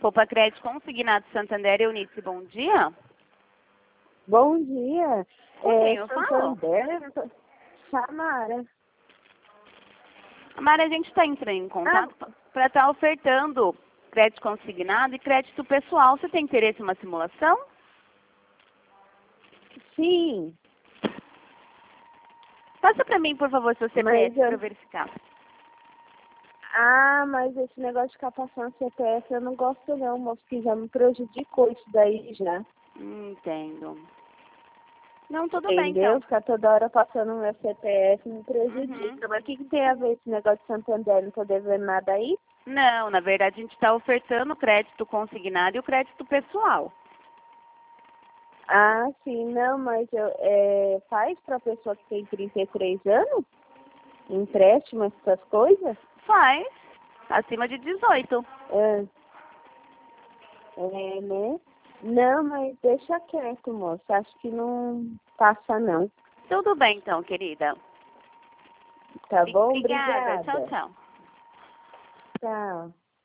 Poupa Crédito Consignado Santander, Eunice, bom dia. Bom dia. Com quem eu falo? Santander, Samara. Mara, a gente está entrando em contato para estar ofertando crédito consignado e crédito pessoal. Você tem interesse em uma simulação? Sim. Passa para mim, por favor, seu CPF para eu verificar. Mas esse negócio de ficar passando CPF eu não gosto não, moço, que já me prejudicou isso daí já. Entendo. Não, tudo Entendeu? bem, então. Ficar toda hora passando meu CPF me prejudica. Mas o que tem a ver esse negócio de Santander? Não tô devendo nada aí? Não, na verdade a gente está ofertando o crédito consignado e o crédito pessoal. Sim, não, mas faz pra pessoa que tem 33 anos? Empréstimo, essas coisas? Faz. Acima de 18. Né? Não, mas deixa quieto, moça. Acho que não passa, não. Tudo bem, então, querida. Tá bom? Obrigada. Obrigada. Tchau, tchau. Tchau.